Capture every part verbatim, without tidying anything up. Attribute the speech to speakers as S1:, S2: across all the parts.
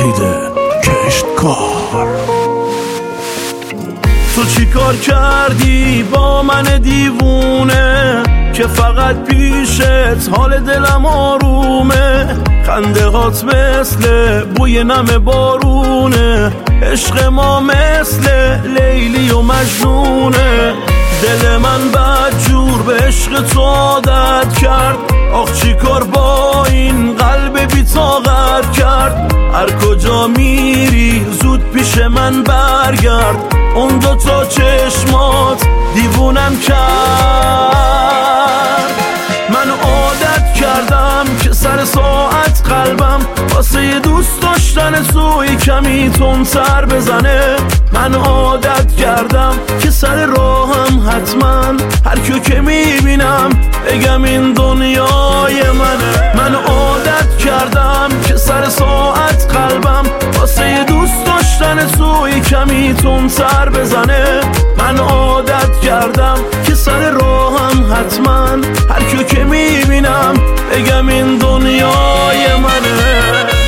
S1: وحید کشتکار.
S2: تو چی کار کردی با من دیوونه که فقط پیشت حال دلم آرومه؟ خنده هات مثل بوی نم بارونه، عشق ما مثل لیلی و مجنونه. دل من بدجور به عشق تو عادت کرد، آخ چی کار با این قلب بی طاقت کرد. هر کجا میری زود پیش من برگرد، اون دو تا چشمات دیوونم کرد. من عادت کردم که سر ساعت قلبم واسه یه دوست داشتن توی کمی تندتر بزنه. من عادت کردم که سر راهم حتما هر کیو که میبینم بگم این دنیای منه. من عادت کردم که سر ساعت قلبم واسه یه دوست داشتن توی کمی تندتر بزنه. من عادت کردم که سر راهم حتما هر کیو که میبینم بگم این دنیای منه.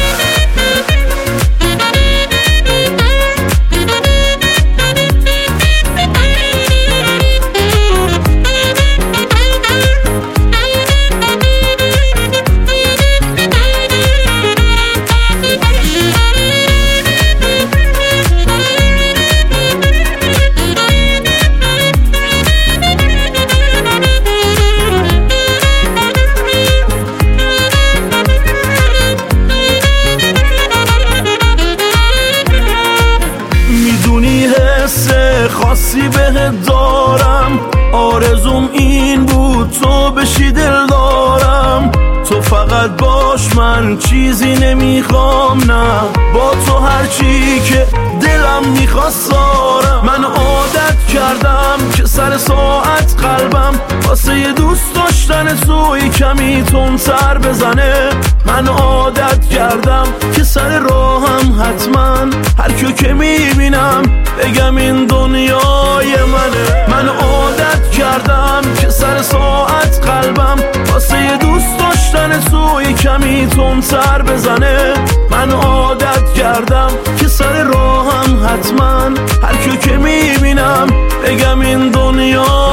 S2: خاصی بهت دارم، آرزوم این بود تو بشی دل دارم. تو فقط باش من چیزی نمیخوام، نه با تو هرچی که دلم میخواست دارم. من عادت کردم که سر ساعت قلبم واسه یه دوست داشتن توی کمی تندتر بزنه. من عادت کردم که سر راهم حتما هر کیو که میبینم بگم این دنیای منه. من عادت کردم که سر ساعت قلبم واسه یه دوست داشتن توی کمی تندتر بزنه. من عادت کردم که سر راهم حتما هر کیو که میبینم بگم این دنیا